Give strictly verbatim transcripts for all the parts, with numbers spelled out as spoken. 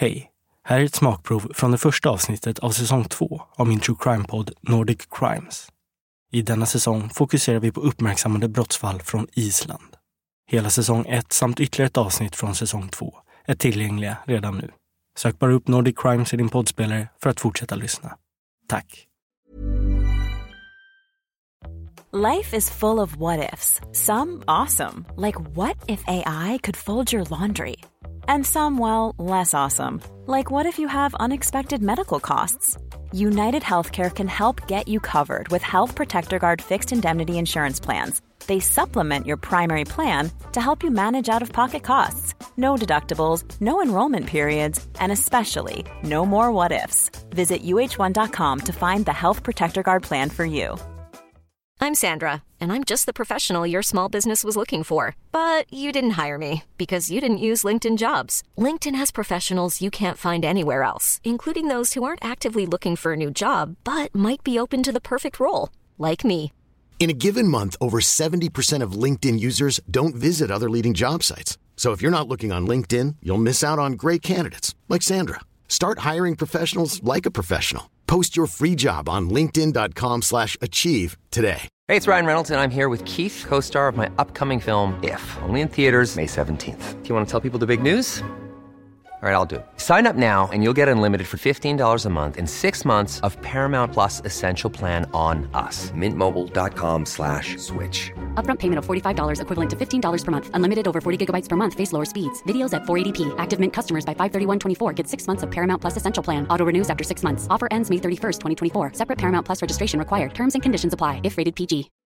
Hej, här är ett smakprov från det första avsnittet av säsong två av min True Crime-podd Nordic Crimes. I denna säsong fokuserar vi på uppmärksammade brottsfall från Island. Hela säsong ett samt ytterligare ett avsnitt från säsong två är tillgängliga redan nu. Sök bara upp Nordic Crimes i din poddspelare för att fortsätta lyssna. Tack! Life is full of what-ifs. Some awesome, like what if A I could fold your laundry? And some, well, less awesome, like what if you have unexpected medical costs? United Healthcare can help get you covered with Health Protector Guard fixed indemnity insurance plans. They supplement your primary plan to help you manage out-of-pocket costs. No deductibles, no enrollment periods, and especially no more what-ifs. Visit U H one dot com to find the Health Protector Guard plan for you. I'm Sandra, and I'm just the professional your small business was looking for. But you didn't hire me because you didn't use LinkedIn Jobs. LinkedIn has professionals you can't find anywhere else, including those who aren't actively looking for a new job, but might be open to the perfect role, like me. In a given month, over seventy percent of LinkedIn users don't visit other leading job sites. So if you're not looking on LinkedIn, you'll miss out on great candidates, like Sandra. Start hiring professionals like a professional. Post your free job on linkedin dot com slash achieve today. Hey, it's Ryan Reynolds, and I'm here with Keith, co-star of my upcoming film, If, only in theaters May seventeenth. Do you want to tell people the big news? All right, I'll do it. Sign up now and you'll get unlimited for fifteen dollars a month and six months of Paramount Plus Essential Plan on us. Mint Mobile dot com slash switch. Upfront payment of forty-five dollars equivalent to fifteen dollars per month. Unlimited over forty gigabytes per month. Face lower speeds. Videos at four eighty p. Active Mint customers by five thirty-one twenty-four get six months of Paramount Plus Essential Plan. Auto renews after six months. Offer ends May thirty-first, twenty twenty-four. Separate Paramount Plus registration required. Terms and conditions apply if rated P G.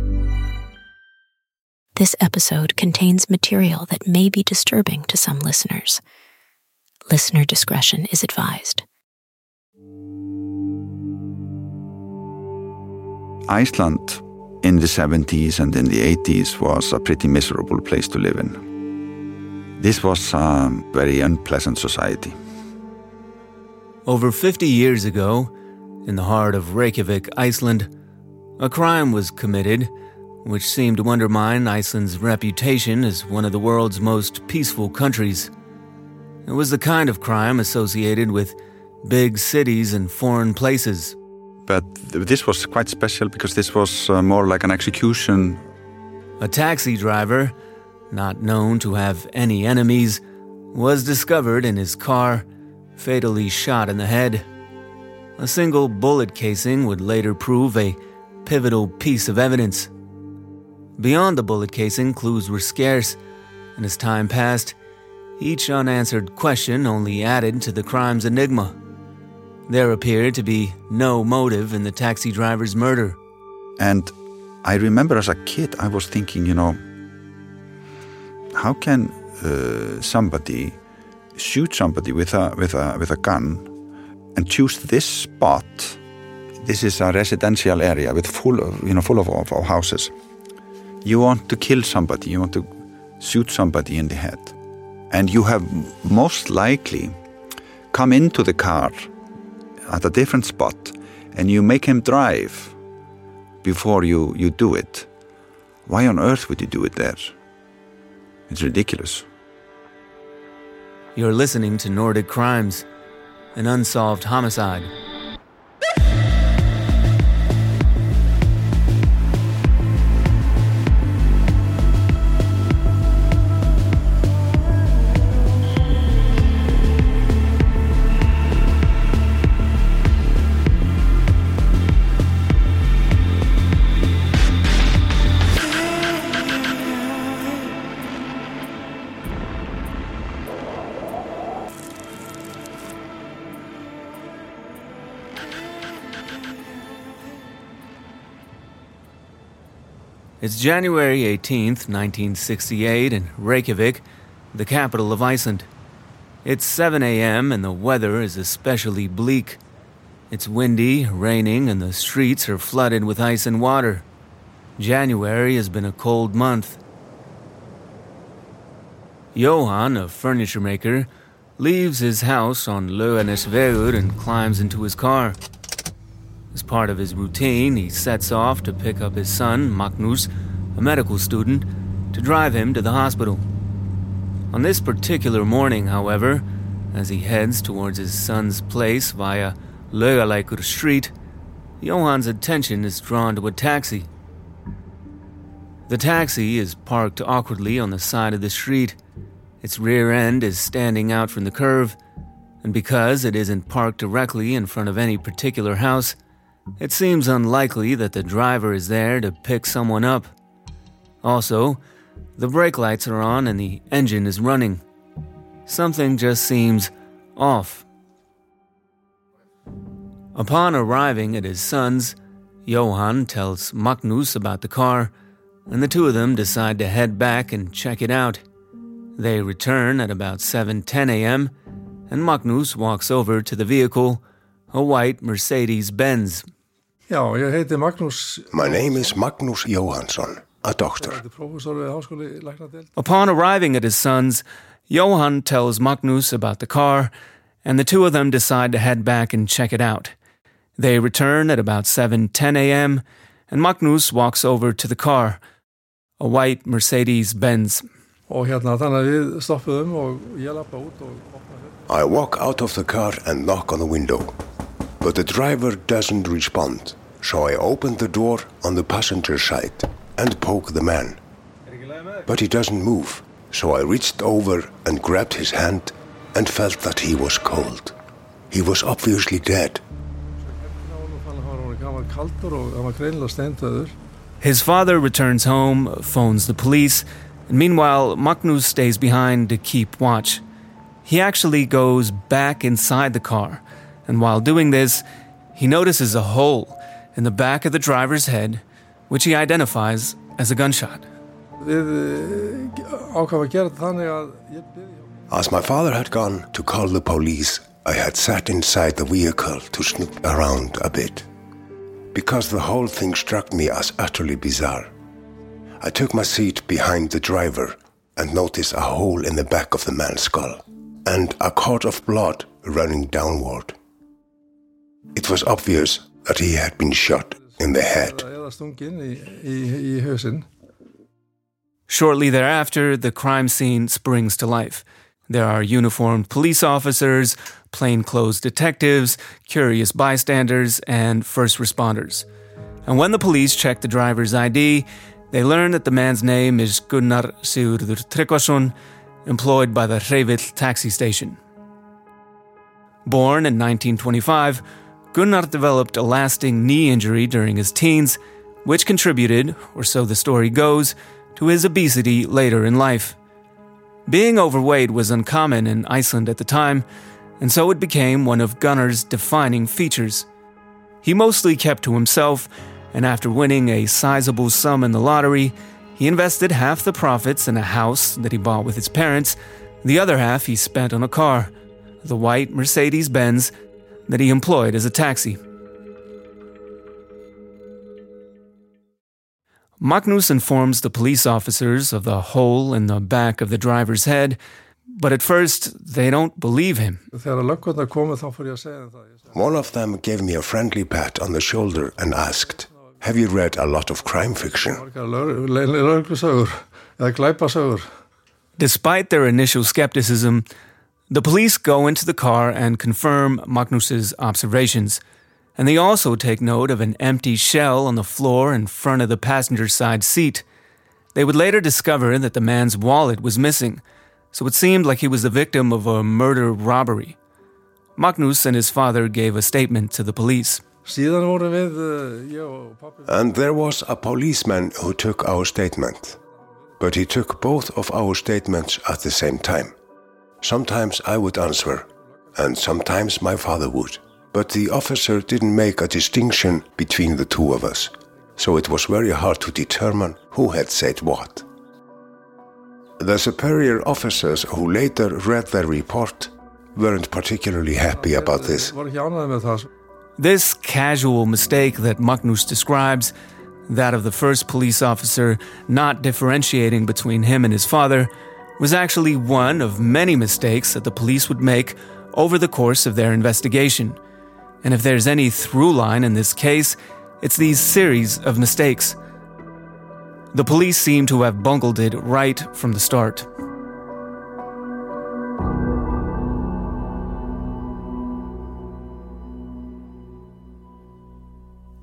This episode contains material that may be disturbing to some listeners. Listener discretion is advised. Iceland in the seventies and in the eighties was a pretty miserable place to live in. This was a very unpleasant society. Over fifty years ago, in the heart of Reykjavik, Iceland, a crime was committed which seemed to undermine Iceland's reputation as one of the world's most peaceful countries. It was the kind of crime associated with big cities and foreign places. But th- this was quite special because this was uh, more like an execution. A taxi driver, not known to have any enemies, was discovered in his car, fatally shot in the head. A single bullet casing would later prove a pivotal piece of evidence. Beyond the bullet casing, clues were scarce, and as time passed, each unanswered question only added to the crime's enigma. There appeared to be no motive in the taxi driver's murder. And I remember as a kid, I was thinking, you know, how can uh, somebody shoot somebody with a with a with a gun and choose this spot? This is a residential area with full of, you know, full of, of, of houses. You want to kill somebody, you want to shoot somebody in the head. And you have most likely come into the car at a different spot and you make him drive before you, you do it. Why on earth would you do it there? It's ridiculous. You're listening to Nordic Crimes, an unsolved homicide. It's January eighteenth, nineteen sixty-eight, in Reykjavik, the capital of Iceland. It's seven a.m. and the weather is especially bleak. It's windy, raining, and the streets are flooded with ice and water. January has been a cold month. Johan, a furniture maker, leaves his house on Laugarnesvegur and climbs into his car. As part of his routine, he sets off to pick up his son, Magnus, a medical student, to drive him to the hospital. On this particular morning, however, As he heads towards his son's place via Laugalækur Street, Jóhann's attention is drawn to a taxi. The taxi is parked awkwardly on the side of the street. Its rear end is standing out from the curve, and because it isn't parked directly in front of any particular house, it seems unlikely that the driver is there to pick someone up. Also, the brake lights are on and the engine is running. Something just seems off. Upon arriving at his son's, Jóhann tells Magnús about the car, and the two of them decide to head back and check it out. They return at about seven ten a.m., and Magnús walks over to the vehicle, a white Mercedes-Benz. Já, ég heiti Magnús. My name is Magnús Jóhannsson, a doctor. Upon arriving at his son's, Jóhann tells Magnús about the car, and the two of them decide to head back and check it out. They return at about seven ten a.m., and Magnús walks over to the car, a white Mercedes-Benz. Og hérna, þannig að við stoppuðum og ég lappa út og opna. I walk out of the car and knock on the window, but the driver doesn't respond, so I open the door on the passenger side and poke the man. But he doesn't move, so I reached over and grabbed his hand and felt that he was cold. He was obviously dead. His father returns home, phones the police, and meanwhile, Magnús stays behind to keep watch. He actually goes back inside the car, and while doing this, he notices a hole in the back of the driver's head, which he identifies as a gunshot. As my father had gone to call the police, I had sat inside the vehicle to snoop around a bit, because the whole thing struck me as utterly bizarre. I took my seat behind the driver and noticed a hole in the back of the man's skull and a cord of blood running downward. It was obvious that he had been shot in the head. Shortly thereafter, the crime scene springs to life. There are uniformed police officers, plainclothes detectives, curious bystanders, and first responders. And when the police check the driver's I D, they learn that the man's name is Gunnar Sigurður Tryggvason, employed by the Hreyvill taxi station. Born in nineteen twenty-five, Gunnar developed a lasting knee injury during his teens, which contributed, or so the story goes, to his obesity later in life. Being overweight was uncommon in Iceland at the time, and so it became one of Gunnar's defining features. He mostly kept to himself, and after winning a sizable sum in the lottery, he invested half the profits in a house that he bought with his parents. The other half he spent on a car, the white Mercedes-Benz that he employed as a taxi. Magnús informs the police officers of the hole in the back of the driver's head, but at first they don't believe him. One of them gave me a friendly pat on the shoulder and asked, "Have you read a lot of crime fiction?" Despite their initial skepticism, the police go into the car and confirm Magnús's observations, and they also take note of an empty shell on the floor in front of the passenger side seat. They would later discover that the man's wallet was missing, so it seemed like he was the victim of a murder robbery. Magnús and his father gave a statement to the police. And there was a policeman who took our statement, but he took both of our statements at the same time. Sometimes I would answer, and sometimes my father would, but the officer didn't make a distinction between the two of us, so it was very hard to determine who had said what. The superior officers who later read their report weren't particularly happy about this. This casual mistake that Magnús describes, that of the first police officer not differentiating between him and his father, was actually one of many mistakes that the police would make over the course of their investigation. And if there's any through line in this case, it's these series of mistakes. The police seem to have bungled it right from the start.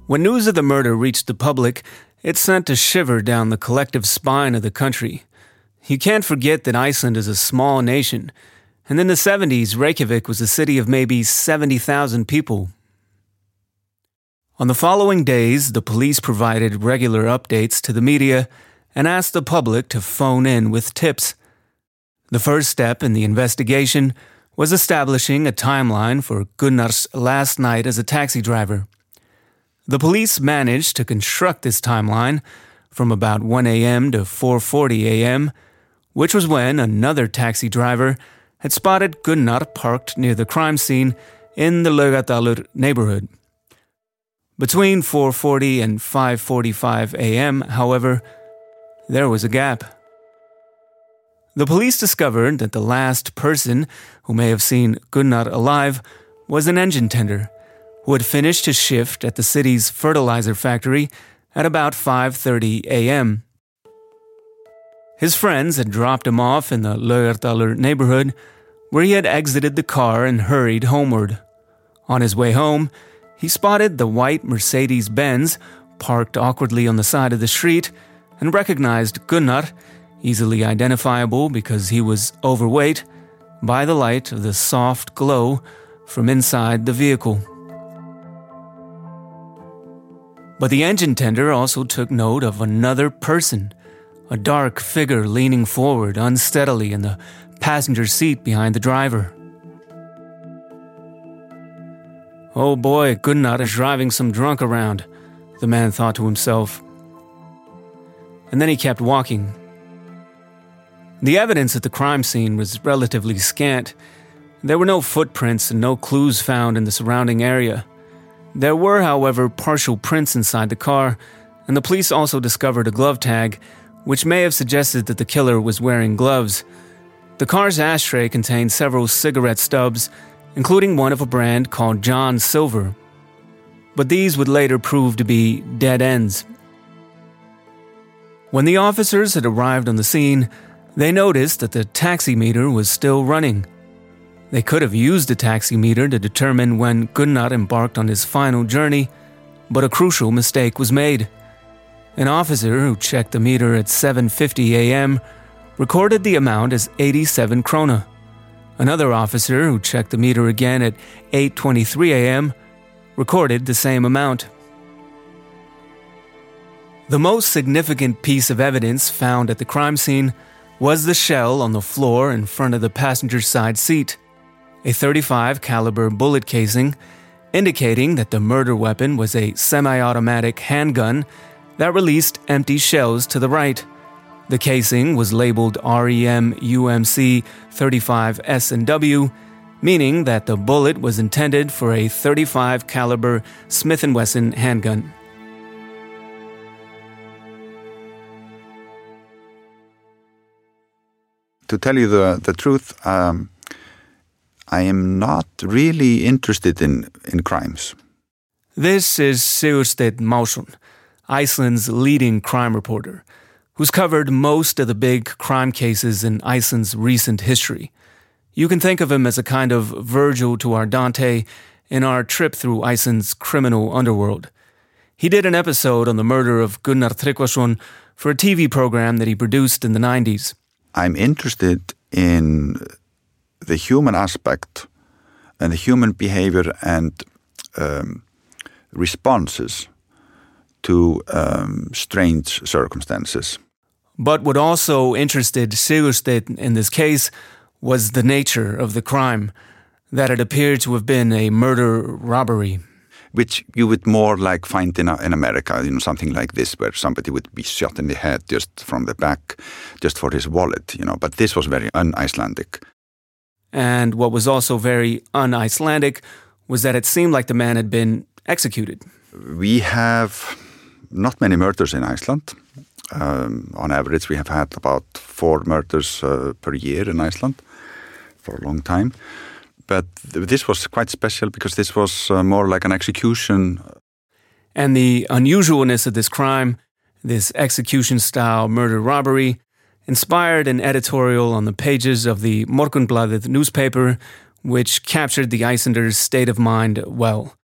When news of the murder reached the public, it sent a shiver down the collective spine of the country. You can't forget that Iceland is a small nation, and in the seventies, Reykjavik was a city of maybe seventy thousand people. On the following days, the police provided regular updates to the media and asked the public to phone in with tips. The first step in the investigation was establishing a timeline for Gunnar's last night as a taxi driver. The police managed to construct this timeline from about one a.m. to four forty a.m., which was when another taxi driver had spotted Gunnar parked near the crime scene in the Laugardalur neighborhood. Between four forty and five forty-five a.m., however, there was a gap. The police discovered that the last person who may have seen Gunnar alive was an engine tender who had finished his shift at the city's fertilizer factory at about five thirty a.m. His friends had dropped him off in the Laugardalur neighborhood, where he had exited the car and hurried homeward. On his way home, he spotted the white Mercedes-Benz parked awkwardly on the side of the street and recognized Gunnar, easily identifiable because he was overweight, by the light of the soft glow from inside the vehicle. But the engine tender also took note of another person, a dark figure leaning forward unsteadily in the passenger seat behind the driver. "Oh boy, Gunnar is driving some drunk around," the man thought to himself. And then he kept walking. The evidence at the crime scene was relatively scant. There were no footprints and no clues found in the surrounding area. There were, however, partial prints inside the car, and the police also discovered a glove tag, which may have suggested that the killer was wearing gloves. The car's ashtray contained several cigarette stubs, including one of a brand called John Silver. But these would later prove to be dead ends. When the officers had arrived on the scene, they noticed that the taximeter was still running. They could have used the taximeter to determine when Gunnar embarked on his final journey, but a crucial mistake was made. An officer who checked the meter at seven fifty a.m. recorded the amount as eighty-seven krona. Another officer who checked the meter again at eight twenty-three a.m. recorded the same amount. The most significant piece of evidence found at the crime scene was the shell on the floor in front of the passenger side seat, a thirty-five caliber bullet casing, indicating that the murder weapon was a semi-automatic handgun that released empty shells to the right. The casing was labeled R E M U M C thirty-five S and W, meaning that the bullet was intended for a thirty-five caliber Smith and Wesson handgun. To tell you the, the truth, um, I am not really interested in, in crimes. This is Sigursteinn Másson, Iceland's leading crime reporter, who's covered most of the big crime cases in Iceland's recent history. You can think of him as a kind of Virgil to our Dante in our trip through Iceland's criminal underworld. He did an episode on the murder of Gunnar Tryggvason for a T V program that he produced in the nineties. I'm interested in the human aspect and the human behavior and um, responses to um, strange circumstances. But what also interested Sigursteinn in this case was the nature of the crime, that it appeared to have been a murder-robbery. Which you would more like find in, in America, you know, something like this, where somebody would be shot in the head just from the back, just for his wallet, you know. But this was very un-Icelandic. And what was also very un-Icelandic was that it seemed like the man had been executed. We have not many murders in Iceland. Um, on average, we have had about four murders uh, per year in Iceland for a long time. But th- this was quite special because this was uh, more like an execution. And the unusualness of this crime, this execution-style murder-robbery, inspired an editorial on the pages of the Morgunblaðið newspaper, which captured the Icelanders' state of mind well.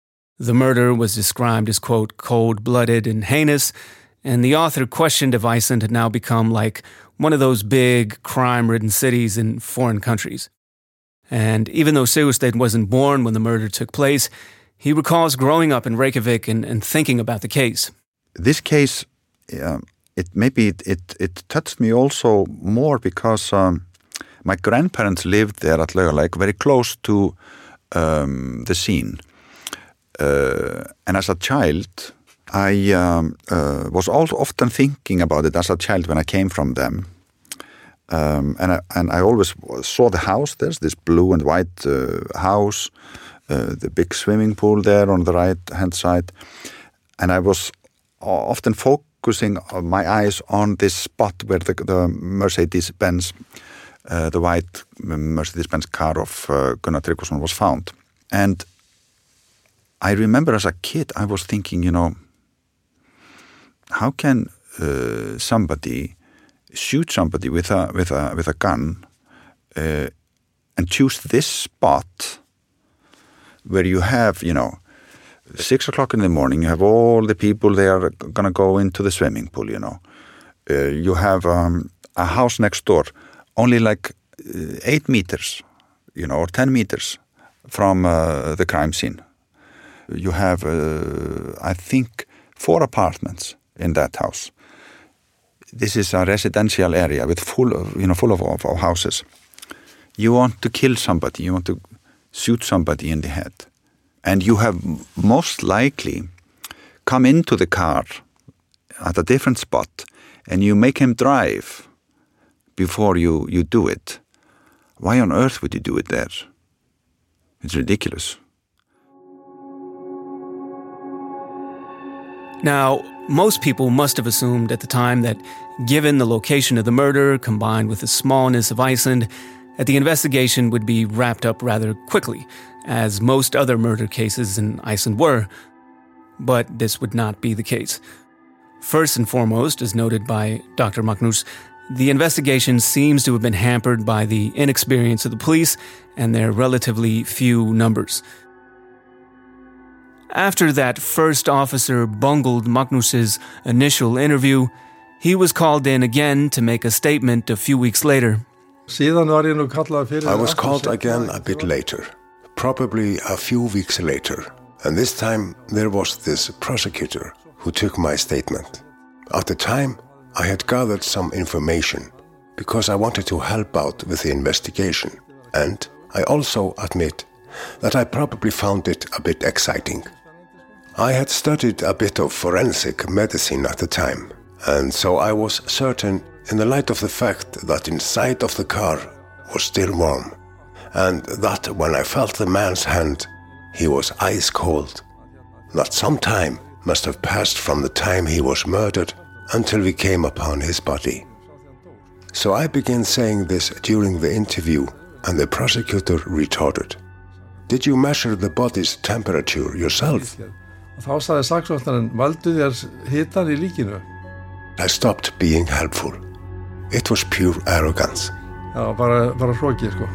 The murder was described as, quote, cold-blooded and heinous, and the author questioned if Iceland had now become like one of those big, crime-ridden cities in foreign countries. And even though Sigursteinn wasn't born when the murder took place, he recalls growing up in Reykjavik and, and thinking about the case. This case, uh, it maybe it, it, it touched me also more because um, my grandparents lived there at Laugalæk, very close to um, the scene. Uh, and as a child, I um, uh, was also often thinking about it as a child when I came from them. Um, and, I, and I always saw the house. There's this blue and white uh, house, uh, the big swimming pool there on the right-hand side. And I was often focusing my eyes on this spot where the, the Mercedes-Benz, uh, the white Mercedes-Benz car of uh, Gunnar Tryggvason was found. And I remember as a kid, I was thinking, you know, how can uh, somebody shoot somebody with a with a with a gun uh, and choose this spot where you have, you know, six o'clock in the morning, you have all the people they are gonna go into the swimming pool, you know. Uh, you have um, a house next door, only like uh, eight meters, you know, or ten meters from uh, the crime scene. You have, uh, I think, four apartments in that house. This is a residential area with full of, you know, full of, of, of houses. You want to kill somebody, you want to shoot somebody in the head. And you have most likely come into the car at a different spot and you make him drive before you, you do it. Why on earth would you do it there? It's ridiculous. Now, most people must have assumed at the time that, given the location of the murder combined with the smallness of Iceland, that the investigation would be wrapped up rather quickly, as most other murder cases in Iceland were. But this would not be the case. First and foremost, as noted by Doctor Magnús, the investigation seems to have been hampered by the inexperience of the police and their relatively few numbers. After that first officer bungled Magnús's initial interview, he was called in again to make a statement a few weeks later. I was called again a bit later, probably a few weeks later, and this time there was this prosecutor who took my statement. At the time, I had gathered some information because I wanted to help out with the investigation, and I also admit that I probably found it a bit exciting. I had studied a bit of forensic medicine at the time, and so I was certain, in the light of the fact that inside of the car was still warm, and that when I felt the man's hand, he was ice cold, that some time must have passed from the time he was murdered until we came upon his body. So I began saying this during the interview, and the prosecutor retorted, "Did you measure the body's temperature yourself?" Þá sagði saksóknarinn, "Valdu þér hitann í líkinu?" I stopped being helpful. It was pure arrogance. Já, bara, bara hroki, sko.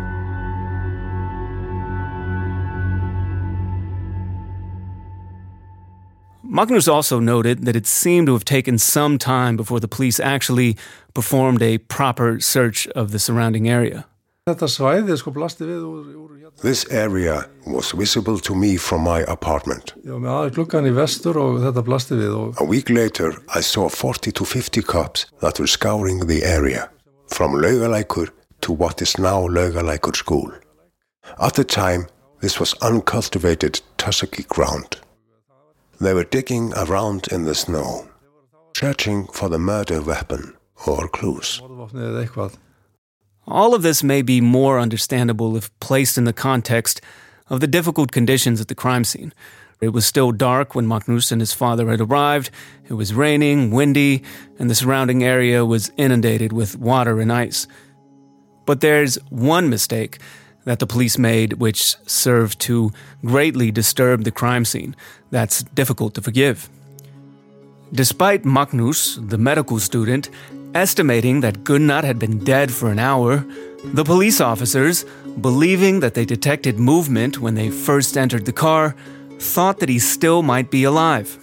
Magnús also noted that it seemed to have taken some time before the police actually performed a proper search of the surrounding area. Þetta svæði, sko, blasti við úr, úr This area was visible to me from my apartment. Já, með aðeins gluggan í vestur og þetta blasti við og A week later, I saw forty to fifty cops that were scouring the area, from Laugalækur to what is now Laugalækur School. At the time, this was uncultivated tussocky ground. They were digging around in the snow, searching for the murder weapon or clues. morðvopnið eða eitthvað. All of this may be more understandable if placed in the context of the difficult conditions at the crime scene. It was still dark when Magnús and his father had arrived. It was raining, windy, and the surrounding area was inundated with water and ice. But there's one mistake that the police made which served to greatly disturb the crime scene that's difficult to forgive. Despite Magnús, the medical student, estimating that Gunnar had been dead for an hour, the police officers, believing that they detected movement when they first entered the car, thought that he still might be alive.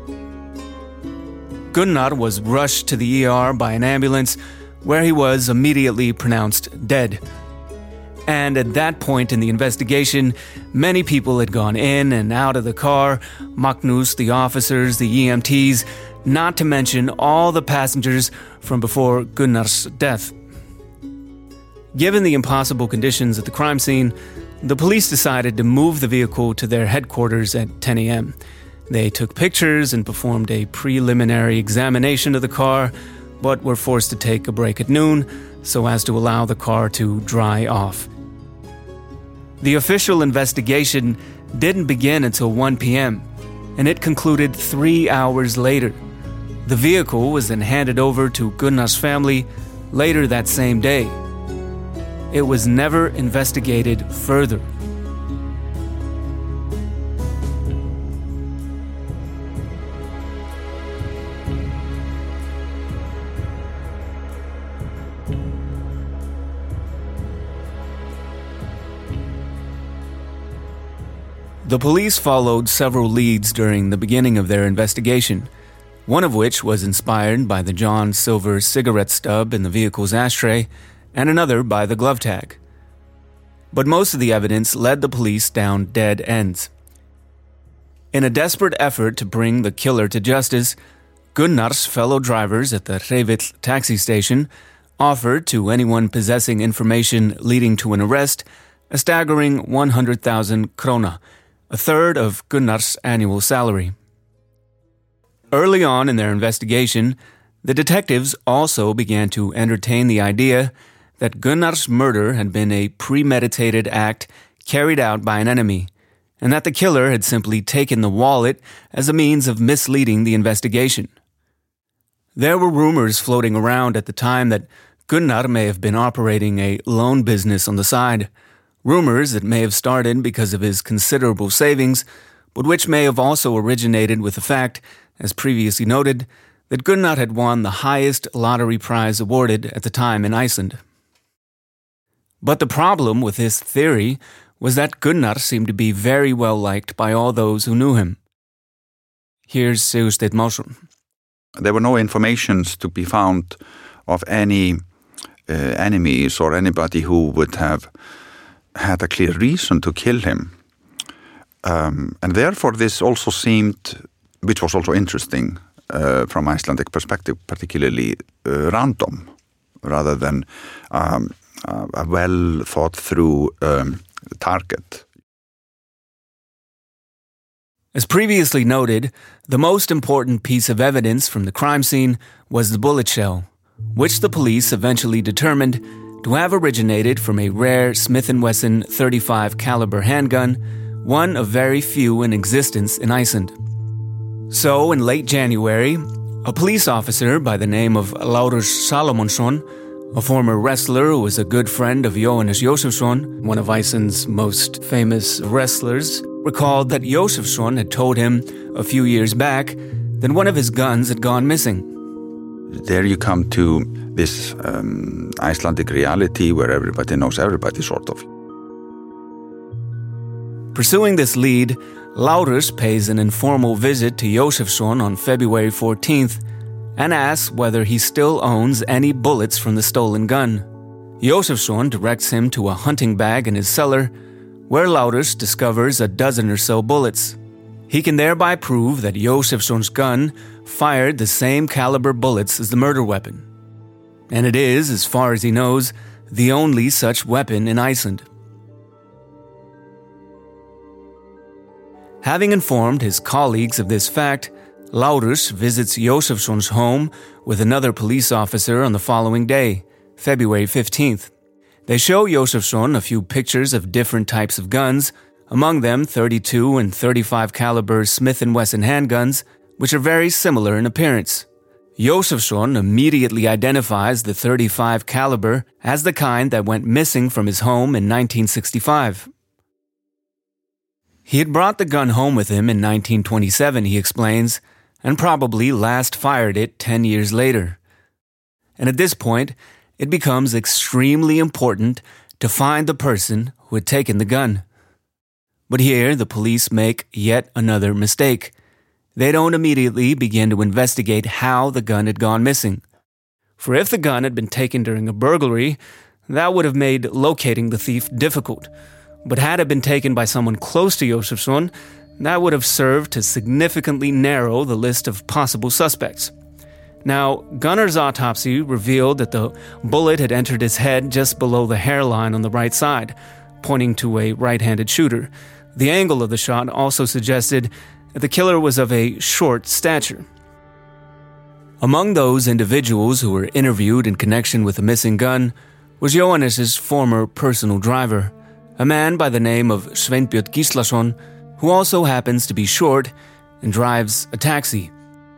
Gunnar was rushed to the E R by an ambulance, where he was immediately pronounced dead. And at that point in the investigation, many people had gone in and out of the car, Magnus, the officers, the E M Ts, not to mention all the passengers from before Gunnar's death. Given the impossible conditions at the crime scene, the police decided to move the vehicle to their headquarters at ten a.m. They took pictures and performed a preliminary examination of the car, but were forced to take a break at noon so as to allow the car to dry off. The official investigation didn't begin until one p.m., and it concluded three hours later. The vehicle was then handed over to Gunnar's family later that same day. It was never investigated further. The police followed several leads during the beginning of their investigation, one of which was inspired by the John Silver cigarette stub in the vehicle's ashtray, and another by the glove tag. But most of the evidence led the police down dead ends. In a desperate effort to bring the killer to justice, Gunnar's fellow drivers at the Hreyvill taxi station offered to anyone possessing information leading to an arrest a staggering one hundred thousand krona, a third of Gunnar's annual salary. Early on in their investigation, the detectives also began to entertain the idea that Gunnar's murder had been a premeditated act carried out by an enemy, and that the killer had simply taken the wallet as a means of misleading the investigation. There were rumors floating around at the time that Gunnar may have been operating a loan business on the side, rumors that may have started because of his considerable savings, but which may have also originated with the fact, as previously noted, that Gunnar had won the highest lottery prize awarded at the time in Iceland. But the problem with this theory was that Gunnar seemed to be very well liked by all those who knew him. Here's Sigursteinn Másson. There were no informations to be found of any uh, enemies or anybody who would have had a clear reason to kill him. Um, and therefore this also seemed, which was also interesting uh, from Icelandic perspective, particularly uh, random, rather than um, a well thought through um, target. As previously noted, the most important piece of evidence from the crime scene was the bullet shell, which the police eventually determined to have originated from a rare Smith and Wesson thirty-five caliber handgun, one of very few in existence in Iceland. So, in late January, a police officer by the name of Lárus Salomonsson, a former wrestler who was a good friend of Jóhannes Jósefsson, one of Iceland's most famous wrestlers, recalled that Jósefsson had told him a few years back that one of his guns had gone missing. There you come to this um, Icelandic reality where everybody knows everybody, sort of. Pursuing this lead, Lárus pays an informal visit to Jósefsson on February fourteenth and asks whether he still owns any bullets from the stolen gun. Jósefsson directs him to a hunting bag in his cellar, where Lárus discovers a dozen or so bullets. He can thereby prove that Jósefsson's gun fired the same caliber bullets as the murder weapon. And it is, as far as he knows, the only such weapon in Iceland. Having informed his colleagues of this fact, Lárus visits Jósefsson's home with another police officer on the following day, February fifteenth. They show Jósefsson a few pictures of different types of guns, among them thirty-two and thirty-five caliber Smith and Wesson handguns, which are very similar in appearance. Jósefsson immediately identifies the thirty-five caliber as the kind that went missing from his home in nineteen sixty-five. He had brought the gun home with him in nineteen twenty-seven, he explains, and probably last fired it ten years later. And at this point, it becomes extremely important to find the person who had taken the gun. But here, the police make yet another mistake. They don't immediately begin to investigate how the gun had gone missing. For if the gun had been taken during a burglary, that would have made locating the thief difficult. But had it been taken by someone close to Josefsson, that would have served to significantly narrow the list of possible suspects. Now, Gunnar's autopsy revealed that the bullet had entered his head just below the hairline on the right side, pointing to a right-handed shooter. The angle of the shot also suggested that the killer was of a short stature. Among those individuals who were interviewed in connection with the missing gun was Johannes's former personal driver, a man by the name of Sveinbjörn Gíslason, who also happens to be short and drives a taxi.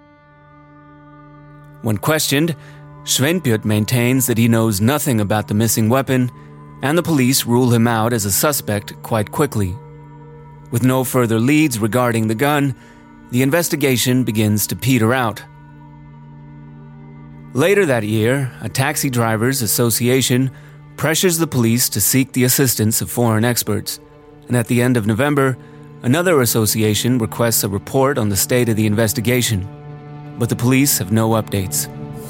When questioned, Sveinbjörn maintains that he knows nothing about the missing weapon, and the police rule him out as a suspect quite quickly. With no further leads regarding the gun, the investigation begins to peter out. Later that year, a taxi drivers association pressures the police to seek the assistance of foreign experts, and at the end of November, another association requests a report on the state of the investigation, but the police have no updates.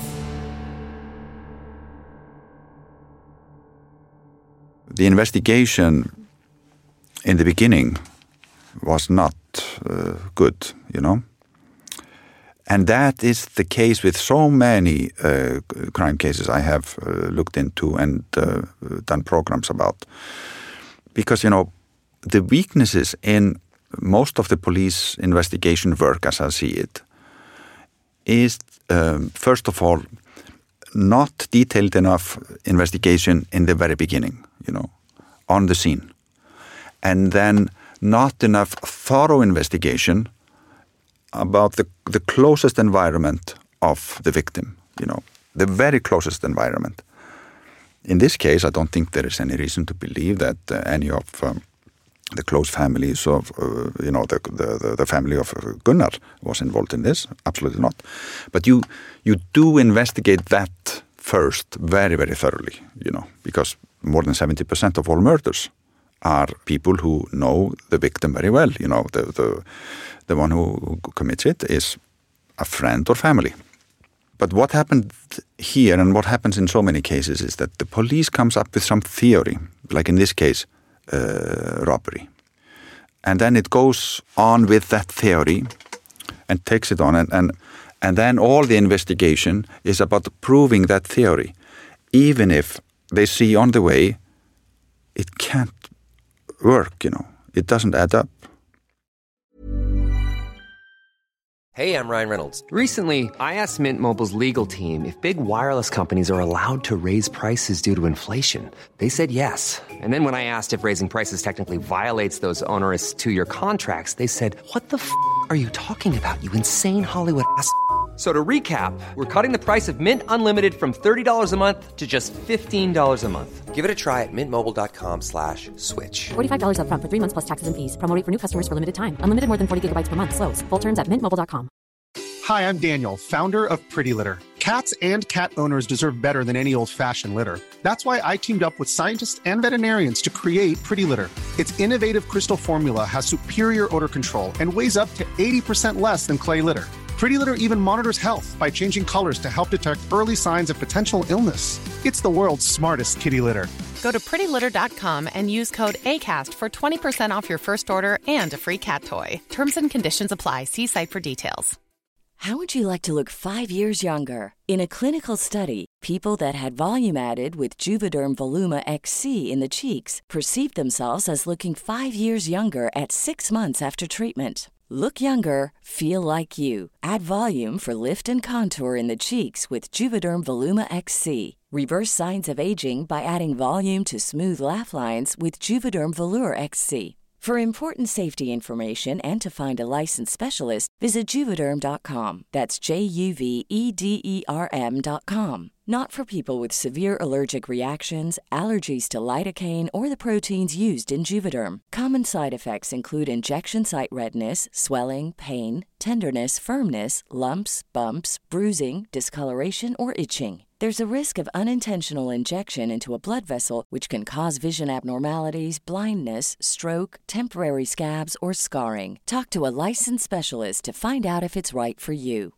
The investigation in the beginning was not uh, good, you know. And that is the case with so many uh, crime cases I have uh, looked into and uh, done programs about. Because, you know, the weaknesses in most of the police investigation work, as I see it, is, um, first of all, not detailed enough investigation in the very beginning, you know, on the scene. And then not enough thorough investigation about the, the closest environment of the victim, you know, the very closest environment. In this case, I don't think there is any reason to believe that uh, any of um, the close families of, uh, you know, the, the, the family of Gunnar was involved in this. Absolutely not. But you, you do investigate that first very, very thoroughly, you know, because more than seventy percent of all murders are people who know the victim very well. You know, the, the, the one who commits it is a friend or family. But what happened here and what happens in so many cases is that the police comes up with some theory, like in this case, uh, robbery. And then it goes on with that theory and takes it on. And, and, and then all the investigation is about proving that theory, even if they see on the way it can't work, you know. It doesn't add up. Hey, I'm Ryan Reynolds. Recently, I asked Mint Mobile's legal team if big wireless companies are allowed to raise prices due to inflation. They said yes. And then when I asked if raising prices technically violates those onerous two-year contracts, they said, what the f*** are you talking about, you insane Hollywood ass f- So to recap, we're cutting the price of Mint Unlimited from thirty dollars a month to just fifteen dollars a month. Give it a try at mintmobile.com slash switch. forty-five dollars up front for three months plus taxes and fees. Promo rate for new customers for limited time. Unlimited more than forty gigabytes per month. Slows full terms at mint mobile dot com. Hi, I'm Daniel, founder of Pretty Litter. Cats and cat owners deserve better than any old-fashioned litter. That's why I teamed up with scientists and veterinarians to create Pretty Litter. Its innovative crystal formula has superior odor control and weighs up to eighty percent less than clay litter. Pretty Litter even monitors health by changing colors to help detect early signs of potential illness. It's the world's smartest kitty litter. Go to pretty litter dot com and use code ACAST for twenty percent off your first order and a free cat toy. Terms and conditions apply. See site for details. How would you like to look five years younger? In a clinical study, people that had volume added with Juvederm Voluma X C in the cheeks perceived themselves as looking five years younger at six months after treatment. Look younger, feel like you. Add volume for lift and contour in the cheeks with Juvederm Voluma X C. Reverse signs of aging by adding volume to smooth laugh lines with Juvederm Volure X C. For important safety information and to find a licensed specialist, visit Juvederm dot com. That's J U V E D E R M dot com. Not for people with severe allergic reactions, allergies to lidocaine, or the proteins used in Juvederm. Common side effects include injection site redness, swelling, pain, tenderness, firmness, lumps, bumps, bruising, discoloration, or itching. There's a risk of unintentional injection into a blood vessel, which can cause vision abnormalities, blindness, stroke, temporary scabs, or scarring. Talk to a licensed specialist to find out if it's right for you.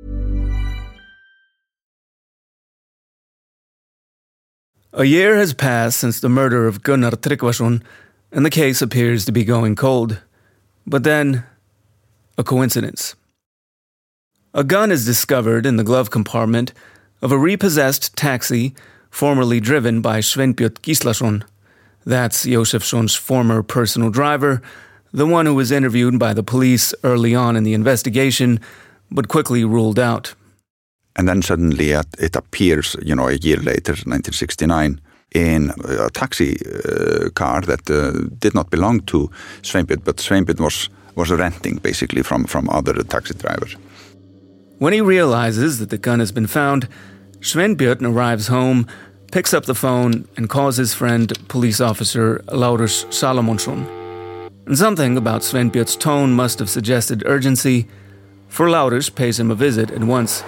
A year has passed since the murder of Gunnar Tryggvason, and the case appears to be going cold. But then, a coincidence. A gun is discovered in the glove compartment of a repossessed taxi formerly driven by Sveinbjörn Gíslason. That's Jósefsson's former personal driver, the one who was interviewed by the police early on in the investigation, but quickly ruled out. And then suddenly it, it appears, you know, a year later, nineteen sixty-nine, in a taxi uh, car that uh, did not belong to Sveinbjörn, but Sveinbjörn was, was renting, basically, from, from other taxi drivers. When he realizes that the gun has been found, Sveinbjörn arrives home, picks up the phone, and calls his friend, police officer Lárus Salomonsson. And something about Sveinbjörn's tone must have suggested urgency, for Lárus pays him a visit at once.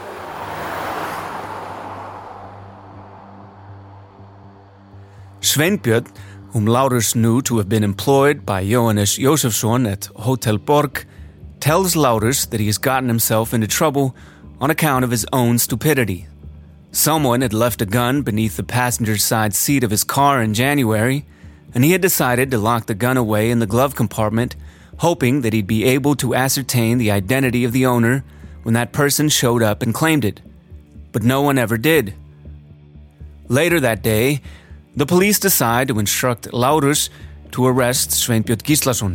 Sveinbjörn, whom Lárus knew to have been employed by Jóhannes Jósefsson at Hotel Borg, tells Lárus that he has gotten himself into trouble on account of his own stupidity. Someone had left a gun beneath the passenger side seat of his car in January, and he had decided to lock the gun away in the glove compartment, hoping that he'd be able to ascertain the identity of the owner when that person showed up and claimed it. But no one ever did. Later that day, the police decide to instruct Lárus to arrest Sveinbjörn Gíslason.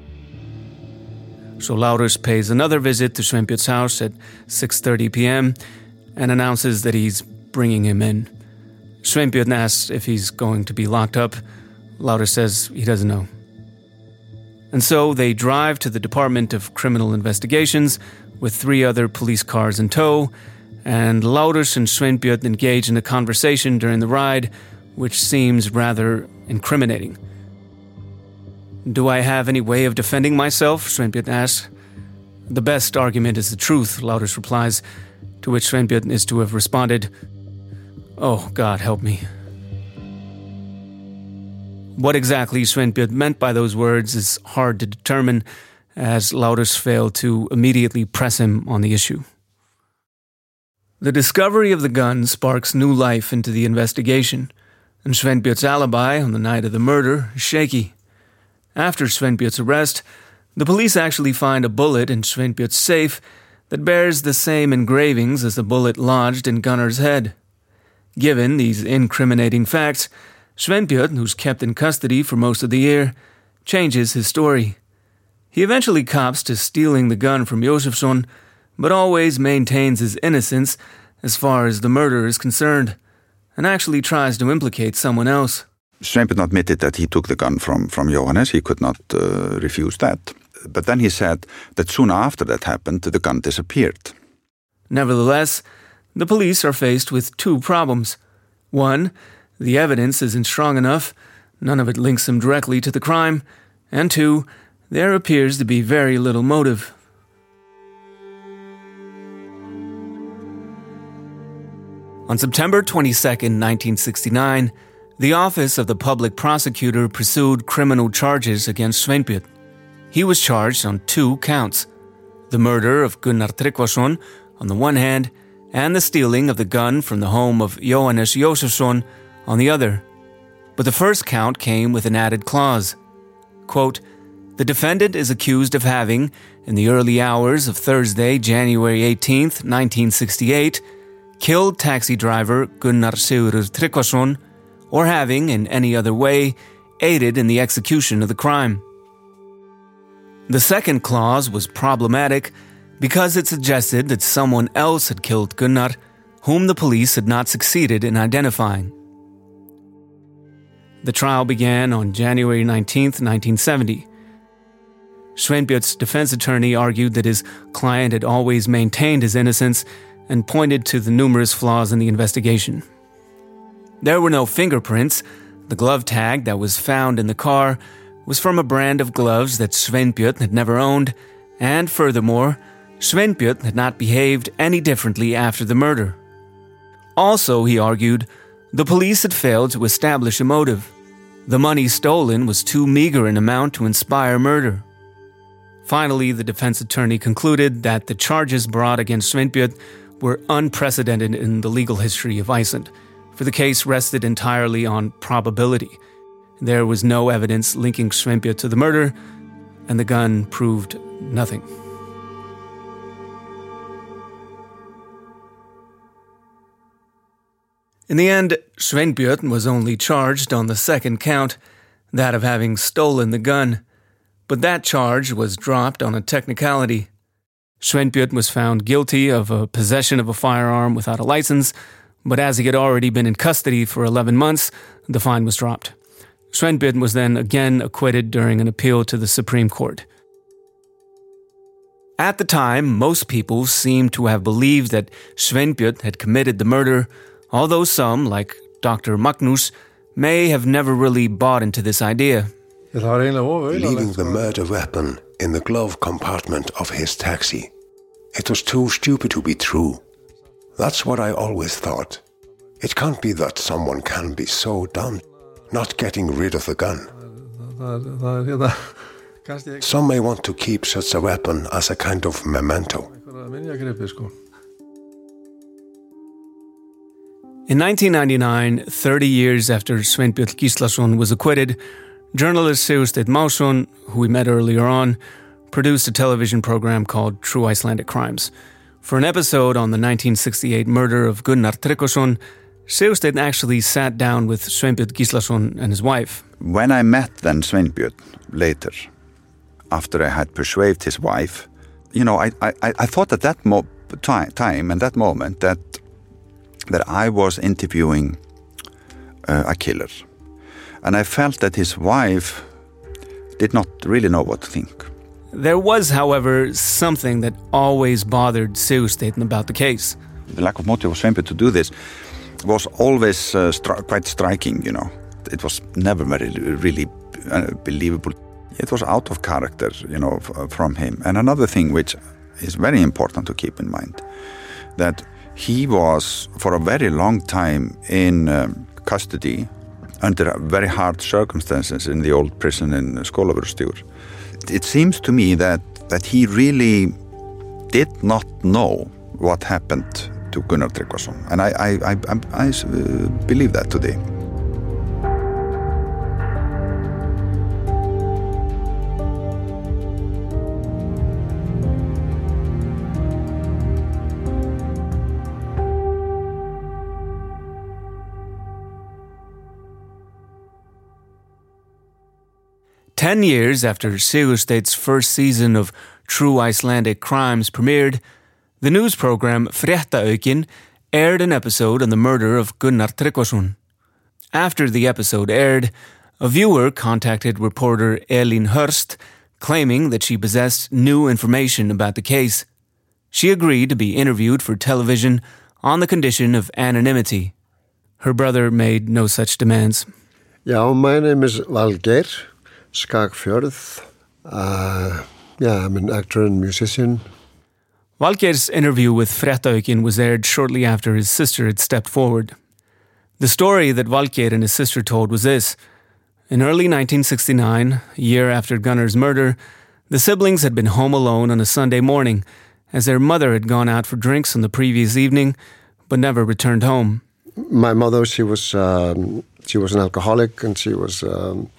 So Lárus pays another visit to Sveinbjörn's house at six thirty p.m. and announces that he's bringing him in. Sveinbjörn asks if he's going to be locked up. Lárus says he doesn't know. And so they drive to the Department of Criminal Investigations with three other police cars in tow, and Lárus and Sveinbjörn engage in a conversation during the ride, which seems rather incriminating. "Do I have any way of defending myself?" Sveinbjörn asks. "The best argument is the truth," Lárus replies, to which Sveinbjörn is to have responded, "Oh, God, help me." What exactly Sveinbjörn meant by those words is hard to determine, as Lárus failed to immediately press him on the issue. The discovery of the gun sparks new life into the investigation, and Sveinbjörn's alibi on the night of the murder is shaky. After Sveinbjörn's arrest, the police actually find a bullet in Sveinbjörn's safe that bears the same engravings as the bullet lodged in Gunnar's head. Given these incriminating facts, Sveinbjörn, who's kept in custody for most of the year, changes his story. He eventually cops to stealing the gun from Jósefsson, but always maintains his innocence as far as the murder is concerned, and actually tries to implicate someone else. Sveinbjörn admitted that he took the gun from, from Jóhannes. He could not uh, refuse that. But then he said that soon after that happened, the gun disappeared. Nevertheless, the police are faced with two problems. One, the evidence isn't strong enough, none of it links him directly to the crime. And two, there appears to be very little motive. On September twenty-second, nineteen sixty-nine, the Office of the Public Prosecutor pursued criminal charges against Sveinbjörn. He was charged on two counts: the murder of Gunnar Tryggvason on the one hand, and the stealing of the gun from the home of Jóhannes Jósefsson on the other. But the first count came with an added clause. Quote, "The defendant is accused of having, in the early hours of Thursday, January eighteenth, nineteen sixty-eight, killed taxi driver Gunnar Sigurður Tryggvason, or having, in any other way, aided in the execution of the crime." The second clause was problematic because it suggested that someone else had killed Gunnar, whom the police had not succeeded in identifying. The trial began on January nineteenth, nineteen seventy. Sveinbjörn's defense attorney argued that his client had always maintained his innocence and pointed to the numerous flaws in the investigation. There were no fingerprints. The glove tag that was found in the car was from a brand of gloves that Sveinbjörn had never owned, and furthermore, Sveinbjörn had not behaved any differently after the murder. Also, he argued, the police had failed to establish a motive. The money stolen was too meager an amount to inspire murder. Finally, the defense attorney concluded that the charges brought against Sveinbjörn were unprecedented in the legal history of Iceland, for the case rested entirely on probability. There was no evidence linking Sveinbjörn to the murder, and the gun proved nothing. In the end, Sveinbjörn was only charged on the second count, that of having stolen the gun. But that charge was dropped on a technicality. Sveinbjörn was found guilty of a possession of a firearm without a license, but as he had already been in custody for eleven months, the fine was dropped. Sveinbjörn was then again acquitted during an appeal to the Supreme Court. At the time, most people seemed to have believed that Sveinbjörn had committed the murder, although some, like Doctor Magnus, may have never really bought into this idea. Leaving the murder weapon in the glove compartment of his taxi. It was too stupid to be true. That's what I always thought. It can't be that someone can be so dumb, not getting rid of the gun. Some may want to keep such a weapon as a kind of memento. In nineteen ninety-nine, thirty years after Sveinbjörn Gíslason was acquitted, journalist Sigursteinn Másson, who we met earlier on, produced a television program called True Icelandic Crimes. For an episode on the nineteen sixty-eight murder of Gunnar Tryggvason, Sigursteinn actually sat down with Sveinbjörn Gíslason and his wife. When I met then Sveinbjörn later, after I had persuaded his wife, you know, I I, I thought at that mo- time, time and that moment that that I was interviewing uh, a killer. And I felt that his wife did not really know what to think. There was, however, something that always bothered Sigursteinn about the case. The lack of motive of Sveinbjörn to do this was always uh, stri- quite striking, you know. It was never very really uh, believable. It was out of character, you know, f- from him. And another thing which is very important to keep in mind, that he was for a very long time in um, custody under very hard circumstances in the old prison in Skólavörðustígur. It seems to me that, that he really did not know what happened to Gunnar Tryggvason. And I, I, I, I, I uh, believe that today. Ten years after Sigursteinn's first season of True Icelandic Crimes premiered, the news program Fréttaaukin aired an episode on the murder of Gunnar Tryggvason. After the episode aired, a viewer contacted reporter Elín Hurst, claiming that she possessed new information about the case. She agreed to be interviewed for television on the condition of anonymity. Her brother made no such demands. Yeah, my name is Valgeir Skagfjörð. Uh, yeah, I'm an actor and musician. Valgeir's interview with Fréttaaukin was aired shortly after his sister had stepped forward. The story that Valgeir and his sister told was this. In early nineteen sixty-nine, a year after Gunnar's murder, the siblings had been home alone on a Sunday morning, as their mother had gone out for drinks on the previous evening, but never returned home. My mother, she was um, she was an alcoholic, and she was um,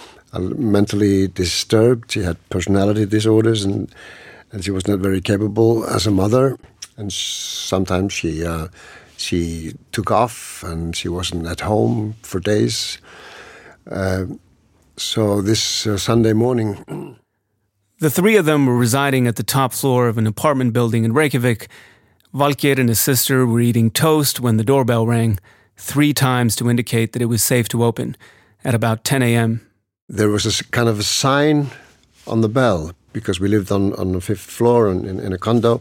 mentally disturbed. She had personality disorders, and and she was not very capable as a mother. And sometimes she uh, she took off, and she wasn't at home for days. Uh, so this uh, Sunday morning, the three of them were residing at the top floor of an apartment building in Reykjavik. Valgeir and his sister were eating toast when the doorbell rang, three times to indicate that it was safe to open, at about ten a.m. There was a kind of a sign on the bell, because we lived on, on the fifth floor in, in, in a condo,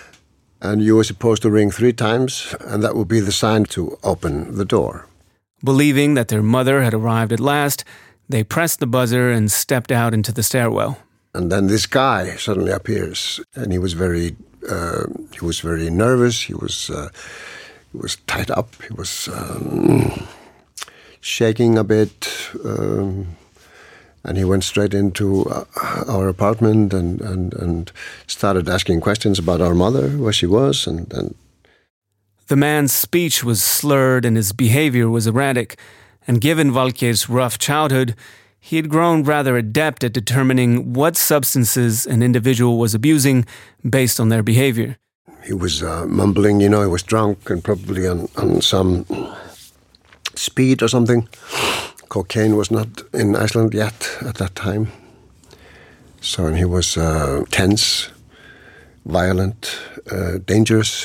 and you were supposed to ring three times, and that would be the sign to open the door. Believing that their mother had arrived at last, they pressed the buzzer and stepped out into the stairwell. And then this guy suddenly appears, and he was very, uh, he was very nervous. He was uh, he was tied up. He was um, shaking a bit, um, and he went straight into uh, our apartment and, and, and started asking questions about our mother, where she was, and, and the man's speech was slurred and his behavior was erratic, and given Valkeir's rough childhood, he had grown rather adept at determining what substances an individual was abusing based on their behavior. He was uh, mumbling, you know, he was drunk and probably on, on some speed or something. Cocaine was not in Iceland yet at that time. So and he was uh, tense, violent, uh, dangerous.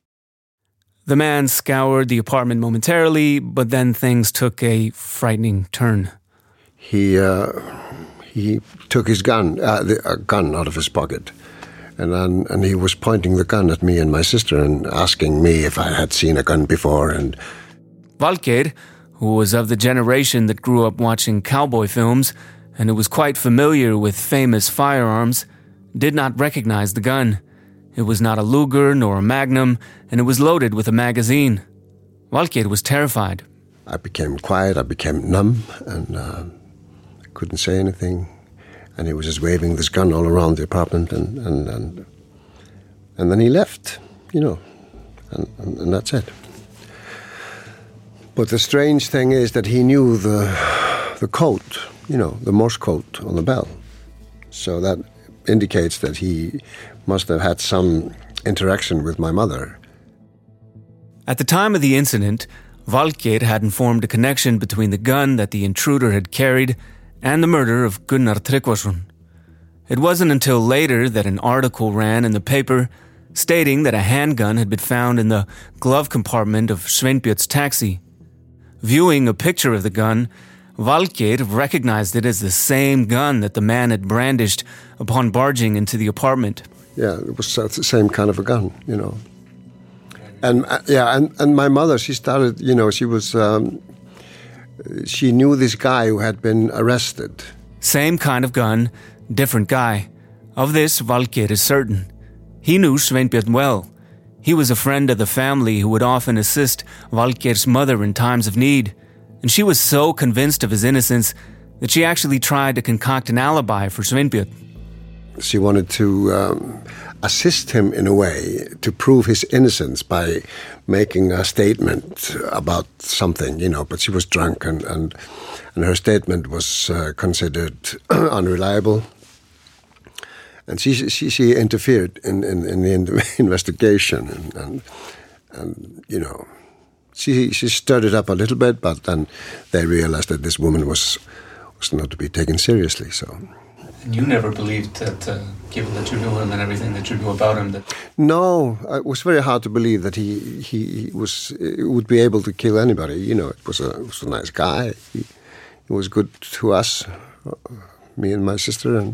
The man scoured the apartment momentarily, but then things took a frightening turn. He uh, he took his gun, uh, the, a gun out of his pocket, and then, and he was pointing the gun at me and my sister and asking me if I had seen a gun before. And Valkeir, who was of the generation that grew up watching cowboy films and who was quite familiar with famous firearms, did not recognize the gun. It was not a Luger nor a Magnum, and it was loaded with a magazine. Valkeir was terrified. I became quiet, I became numb, and uh, I couldn't say anything. And he was just waving this gun all around the apartment, and and and, and then he left, you know, and, and, and that's it. But the strange thing is that he knew the the code, you know, the Morse code on the bell. So that indicates that he must have had some interaction with my mother. At the time of the incident, Valkeir hadn't formed a connection between the gun that the intruder had carried and the murder of Gunnar Tryggvason. It wasn't until later that an article ran in the paper stating that a handgun had been found in the glove compartment of Sveinbjörn's taxi. Viewing a picture of the gun, Valkeir recognized it as the same gun that the man had brandished upon barging into the apartment. Yeah, it was the same kind of a gun, you know. And uh, yeah, and, and my mother, she started, you know, she was, um, she knew this guy who had been arrested. Same kind of gun, different guy. Of this, Valkeir is certain. He knew Sveinbjörn well. He was a friend of the family who would often assist Valkeir's mother in times of need. And she was so convinced of his innocence that she actually tried to concoct an alibi for Sveinbjörn. She wanted to um, assist him in a way to prove his innocence by making a statement about something, you know, but she was drunk and, and, and her statement was uh, considered unreliable. And she she, she interfered in, in, in the investigation and, and, and, you know, she she stirred it up a little bit, but then they realized that this woman was, was not to be taken seriously, so... And you never believed that, uh, given that you knew him and everything that you knew about him, that... No, it was very hard to believe that he he was would be able to kill anybody. You know, it was a, it was a nice guy. He, he was good to us, me and my sister, and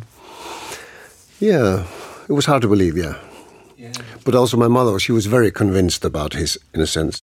yeah, it was hard to believe, yeah. yeah. But also my mother, she was very convinced about his innocence.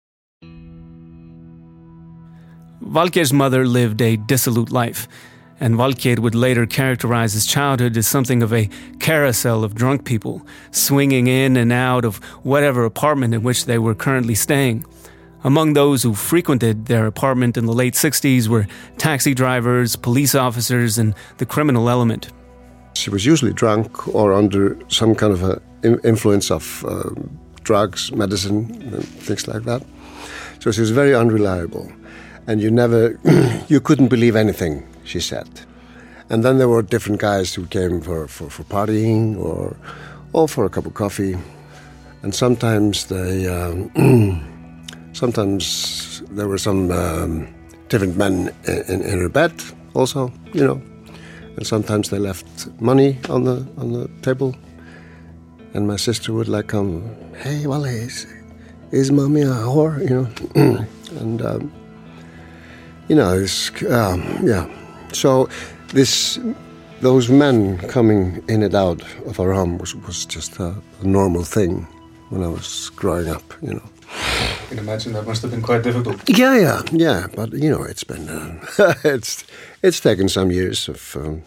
Valkeir's mother lived a dissolute life, and Valkeir would later characterize his childhood as something of a carousel of drunk people, swinging in and out of whatever apartment in which they were currently staying. Among those who frequented their apartment in the late sixties were taxi drivers, police officers, and the criminal element. She was usually drunk or under some kind of a influence of uh, drugs, medicine, and things like that. So she was very unreliable. And you never, you couldn't believe anything she said. And then there were different guys who came for, for, for partying or, or for a cup of coffee. And sometimes they, um, sometimes there were some um, different men in, in her bed also, you know. And sometimes they left money on the on the table. And my sister would like come, hey, well, is, is mommy a whore, you know? and... Um, You know, it's, um, yeah. So this, those men coming in and out of our home was, was just a, a normal thing when I was growing up, you know. I can imagine that must have been quite difficult. Yeah, yeah, yeah. But, you know, it's been, uh, it's it's taken some years of um,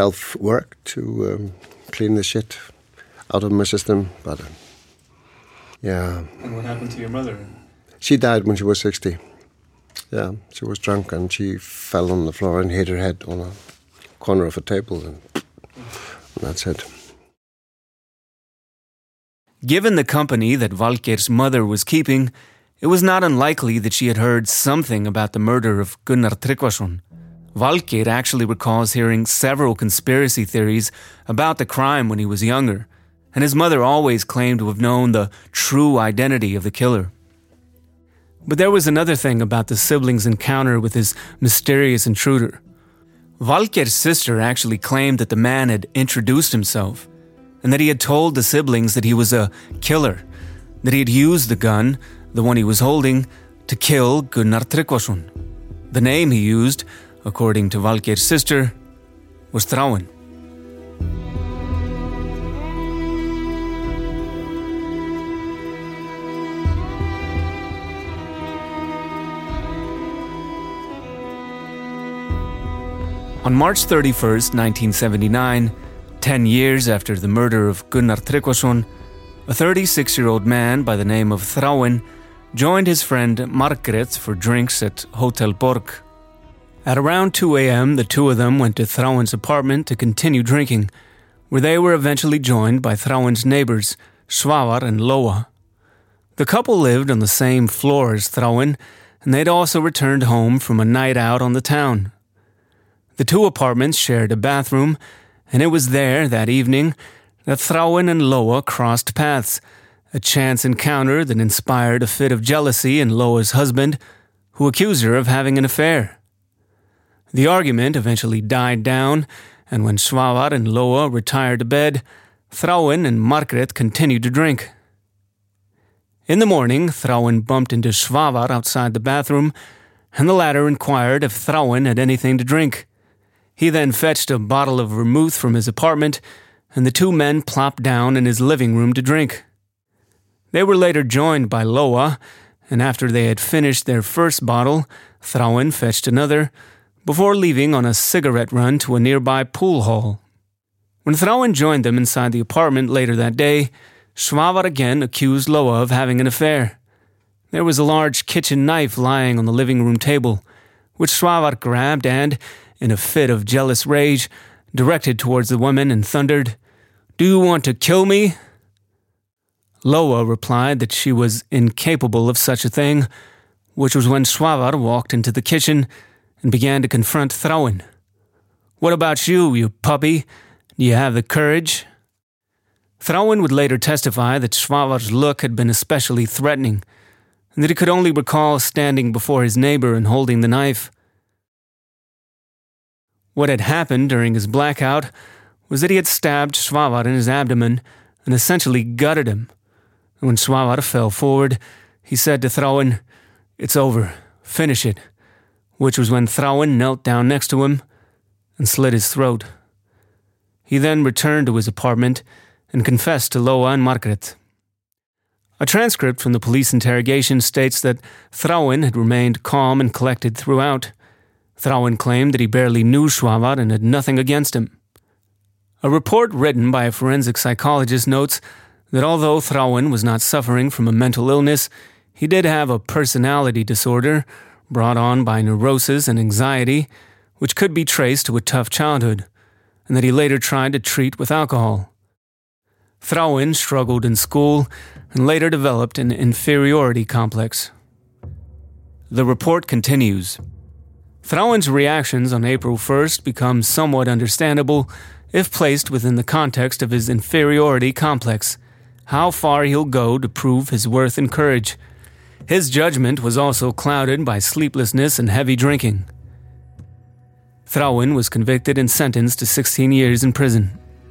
self-work to um, clean the shit out of my system. But uh, Yeah. And what happened to your mother? She died when she was sixty. Yeah, she was drunk and she fell on the floor and hit her head on a corner of a table, and, and that's it. Given the company that Valgeir's mother was keeping, it was not unlikely that she had heard something about the murder of Gunnar Tryggvason. Valgeir actually recalls hearing several conspiracy theories about the crime when he was younger, and his mother always claimed to have known the true identity of the killer. But there was another thing about the siblings' encounter with this mysterious intruder. Valgeir's sister actually claimed that the man had introduced himself, and that he had told the siblings that he was a killer, that he had used the gun, the one he was holding, to kill Gunnar Tryggvason. The name he used, according to Valgeir's sister, was Thráinn. On March thirty-first, nineteen seventy-nine, ten years after the murder of Gunnar Tryggvason, a thirty-six-year-old man by the name of Thráinn joined his friend Margrét for drinks at Hotel Borg. At around two a.m., the two of them went to Thráinn's apartment to continue drinking, where they were eventually joined by Thráinn's neighbors, Svavar and Lóa. The couple lived on the same floor as Thráinn, and they'd also returned home from a night out on the town. The two apartments shared a bathroom, and it was there that evening that Thráinn and Lóa crossed paths, a chance encounter that inspired a fit of jealousy in Lóa's husband, who accused her of having an affair. The argument eventually died down, and when Svavar and Lóa retired to bed, Thráinn and Margrét continued to drink. In the morning, Thráinn bumped into Svavar outside the bathroom, and the latter inquired if Thráinn had anything to drink. He then fetched a bottle of vermouth from his apartment, and the two men plopped down in his living room to drink. They were later joined by Lóa, and after they had finished their first bottle, Thráinn fetched another, before leaving on a cigarette run to a nearby pool hall. When Thráinn joined them inside the apartment later that day, Svavar again accused Lóa of having an affair. There was a large kitchen knife lying on the living room table, which Svavar grabbed and, in a fit of jealous rage, directed towards the woman and thundered, "Do you want to kill me?" Lóa replied that she was incapable of such a thing, which was when Svavar walked into the kitchen and began to confront Thráinn. "What about you, you puppy? Do you have the courage?" Thráinn would later testify that Svavar's look had been especially threatening, and that he could only recall standing before his neighbor and holding the knife. What had happened during his blackout was that he had stabbed Svavar in his abdomen and essentially gutted him. And when Svavar fell forward, he said to Thráinn, "It's over, finish it," which was when Thráinn knelt down next to him and slit his throat. He then returned to his apartment and confessed to Lóa and Margrét. A transcript from the police interrogation states that Thráinn had remained calm and collected throughout. Thráinn claimed that he barely knew Svavar and had nothing against him. A report written by a forensic psychologist notes that although Thráinn was not suffering from a mental illness, he did have a personality disorder brought on by neurosis and anxiety, which could be traced to a tough childhood, and that he later tried to treat with alcohol. Thráinn struggled in school and later developed an inferiority complex. The report continues. Thráinn's reactions on April first become somewhat understandable if placed within the context of his inferiority complex, how far he'll go to prove his worth and courage. His judgment was also clouded by sleeplessness and heavy drinking. Thráinn was convicted and sentenced to sixteen years in prison.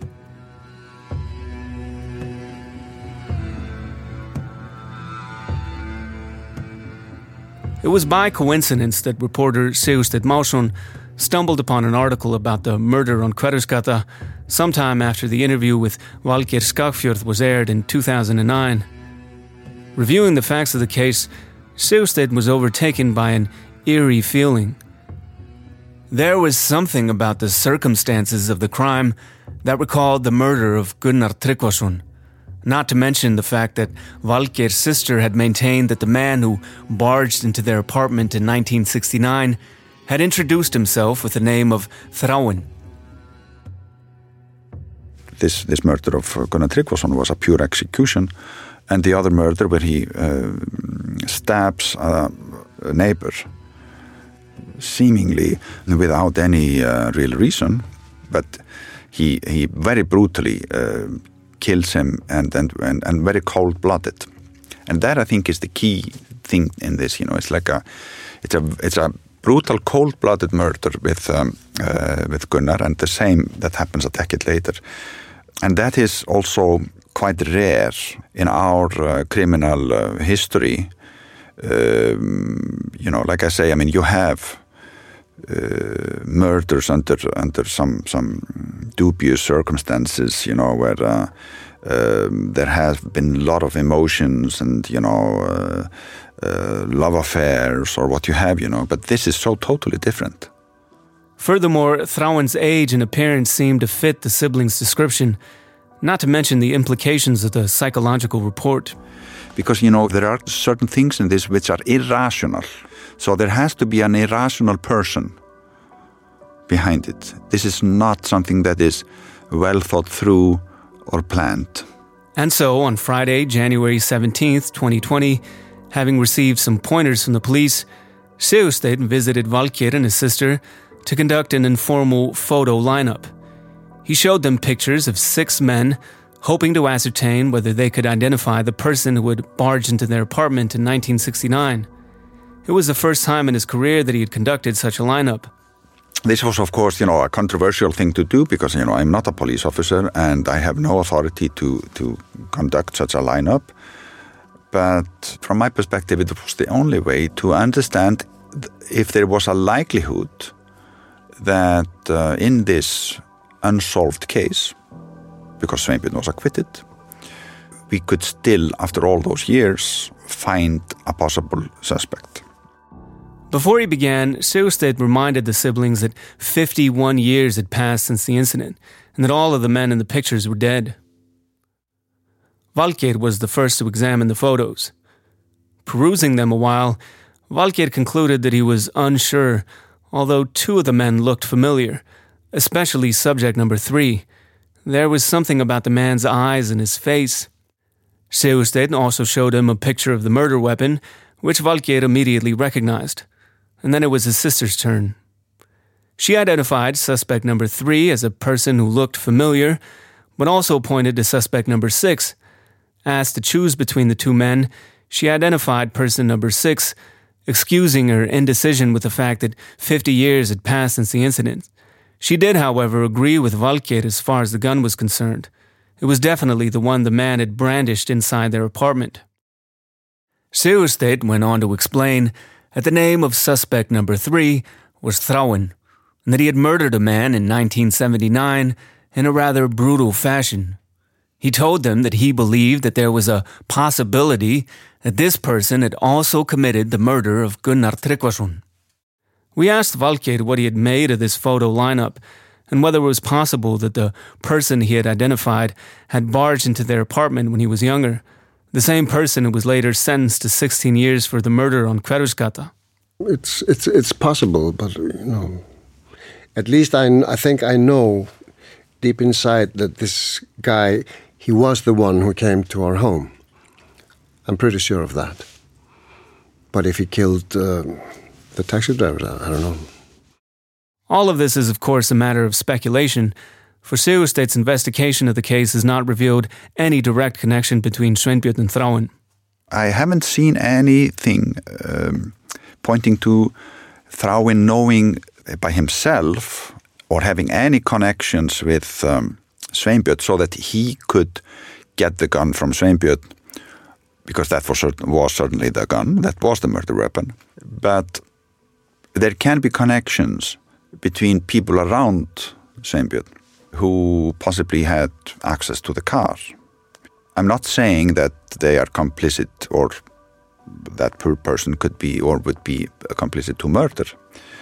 It was by coincidence that reporter Sigursteinn Másson stumbled upon an article about the murder on Hverfisgata sometime after the interview with Valgeir Skagfjörð was aired in two thousand nine. Reviewing the facts of the case, Sigursteinn was overtaken by an eerie feeling. There was something about the circumstances of the crime that recalled the murder of Gunnar Tryggvason, Not to mention the fact that Valgeir's sister had maintained that the man who barged into their apartment in nineteen sixty-nine had introduced himself with the name of Thráinn. This this murder of Gunnar Tryggvason was a pure execution, and the other murder where he uh, stabs a, a neighbor, seemingly without any uh, real reason, but he he very brutally uh, kills him and, and and and very cold-blooded, and that I think is the key thing in this. You know, it's like a it's a it's a brutal cold-blooded murder with um, uh, with Gunnar, and the same that happens a decade later. And that is also quite rare in our uh, criminal uh, history. Um, you know, like I say, I mean, you have uh, murders under under some some dubious circumstances. You know, where uh, uh, there has been a lot of emotions and you know uh, uh, love affairs or what you have. You know, but this is so totally different. Furthermore, Thráinn's age and appearance seemed to fit the siblings' description, not to mention the implications of the psychological report. Because, you know, there are certain things in this which are irrational. So there has to be an irrational person behind it. This is not something that is well thought through or planned. And so, on Friday, January seventeenth, twenty twenty, having received some pointers from the police, Sigursteinn visited Valgeir and his sister to conduct an informal photo lineup. He showed them pictures of six men, hoping to ascertain whether they could identify the person who had barged into their apartment in nineteen sixty-nine. It was the first time in his career that he had conducted such a lineup. This was, of course, you know, a controversial thing to do because, you know, I'm not a police officer and I have no authority to, to conduct such a lineup. But from my perspective, it was the only way to understand if there was a likelihood that uh, in this unsolved case, because Sveinbjörn was acquitted, we could still, after all those years, find a possible suspect. Before he began, Sigursteinn reminded the siblings that fifty-one years had passed since the incident, and that all of the men in the pictures were dead. Valgeir was the first to examine the photos. Perusing them a while, Valgeir concluded that he was unsure, although two of the men looked familiar, especially subject number three. There was something about the man's eyes and his face. Sigursteinn also showed him a picture of the murder weapon, which Valgeir immediately recognized. And then it was his sister's turn. She identified suspect number three as a person who looked familiar, but also pointed to suspect number six. Asked to choose between the two men, she identified person number six, excusing her indecision with the fact that fifty years had passed since the incident. She did, however, agree with Valgeir as far as the gun was concerned. It was definitely the one the man had brandished inside their apartment. Sigursteinn went on to explain that the name of suspect number three was Thráinn, and that he had murdered a man in nineteen seventy-nine in a rather brutal fashion. He told them that he believed that there was a possibility that this person had also committed the murder of Gunnar Tryggvason. We asked Valgeir what he had made of this photo lineup, and whether it was possible that the person he had identified had barged into their apartment when he was younger, the same person who was later sentenced to sixteen years for the murder on Hverfisgata. It's it's it's possible, but you know, at least I I think I know deep inside that this guy, he was the one who came to our home. I'm pretty sure of that. But if he killed uh, the taxi driver, I don't know. All of this is, of course, a matter of speculation, for Sigursteinn's investigation of the case has not revealed any direct connection between Sveinbjörn and Thráinn. I haven't seen anything um, pointing to Thráinn knowing by himself or having any connections with um, Sveinbjörn so that he could get the gun from Sveinbjörn, because that was, certain, was certainly the gun, that was the murder weapon. But there can be connections between people around Sveinbjörn who possibly had access to the car. I'm not saying that they are complicit or that per person could be or would be complicit to murder,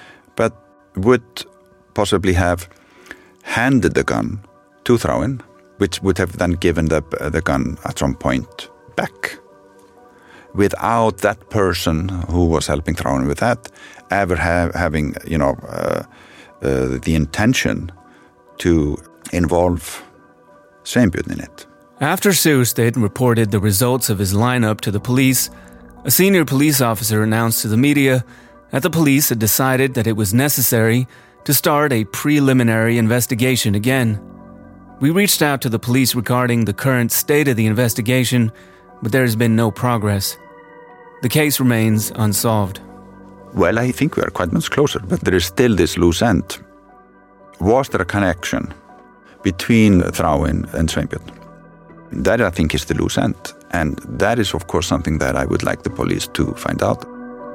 but would possibly have handed the gun to Thráinn which would have then given the, the gun at some point back, without that person who was helping Thráinn with that ever have, having, you know, uh, uh, the intention to involve Sveinbjörn in it. After Sigursteinn reported the results of his lineup to the police, a senior police officer announced to the media that the police had decided that it was necessary to start a preliminary investigation again. We reached out to the police regarding the current state of the investigation, but there has been no progress. The case remains unsolved. Well, I think we are quite much closer, but there is still this loose end. Was there a connection between Thráinn and Sveinbjörn? That, I think, is the loose end. And that is, of course, something that I would like the police to find out.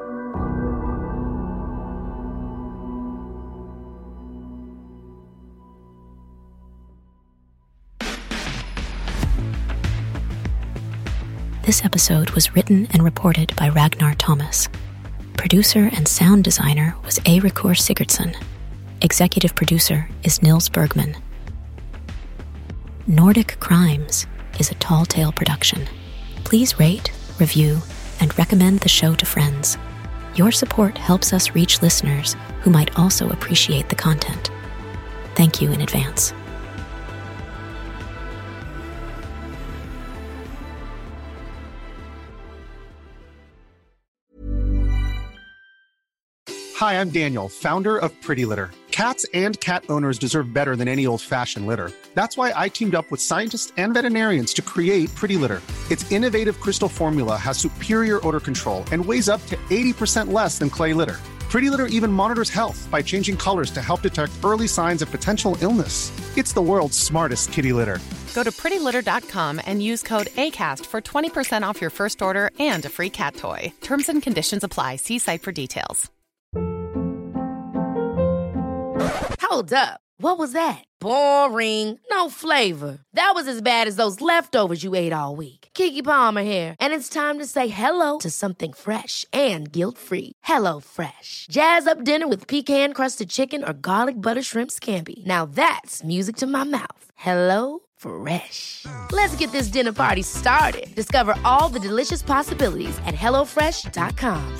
This episode was written and reported by Ragnar Thomas. Producer and sound designer was Eiríkur Sigurdsson. Executive producer is Nils Bergman. Nordic Crimes is a Tall Tale production. Please rate, review, and recommend the show to friends. Your support helps us reach listeners who might also appreciate the content. Thank you in advance. Hi, I'm Daniel, founder of Pretty Litter. Cats and cat owners deserve better than any old-fashioned litter. That's why I teamed up with scientists and veterinarians to create Pretty Litter. Its innovative crystal formula has superior odor control and weighs up to eighty percent less than clay litter. Pretty Litter even monitors health by changing colors to help detect early signs of potential illness. It's the world's smartest kitty litter. Go to pretty litter dot com and use code ACAST for twenty percent off your first order and a free cat toy. Terms and conditions apply. See site for details. Hold up. What was that? Boring. No flavor. That was as bad as those leftovers you ate all week. Keke Palmer here, and it's time to say hello to something fresh and guilt-free. Hello Fresh. Jazz up dinner with pecan-crusted chicken or garlic butter shrimp scampi. Now that's music to my mouth. Hello Fresh. Let's get this dinner party started. Discover all the delicious possibilities at hello fresh dot com.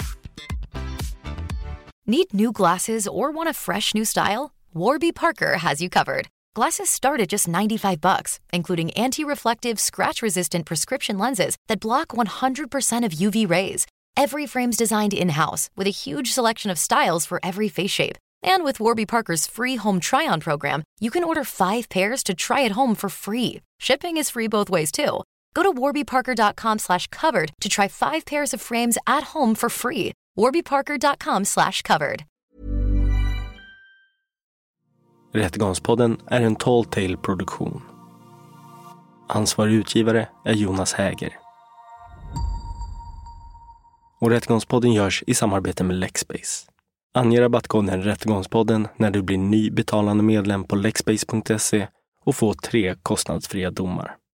Need new glasses or want a fresh new style? Warby Parker has you covered. Glasses start at just ninety-five bucks, including anti-reflective, scratch-resistant prescription lenses that block one hundred percent of U V rays. Every frame's designed in-house with a huge selection of styles for every face shape. And with Warby Parker's free home try-on program, you can order five pairs to try at home for free. Shipping is free both ways, too. Go to warby parker dot com slash covered to try five pairs of frames at home for free. warby parker dot com slash covered. Rättegångspodden är en Tall Tale-produktion. Ansvarig utgivare är Jonas Häger. Och Rättegångspodden görs i samarbete med Lexbase. Ange rabattkoden Rättegångspodden när du blir ny betalande medlem på lexbase punkt se och få tre kostnadsfria domar.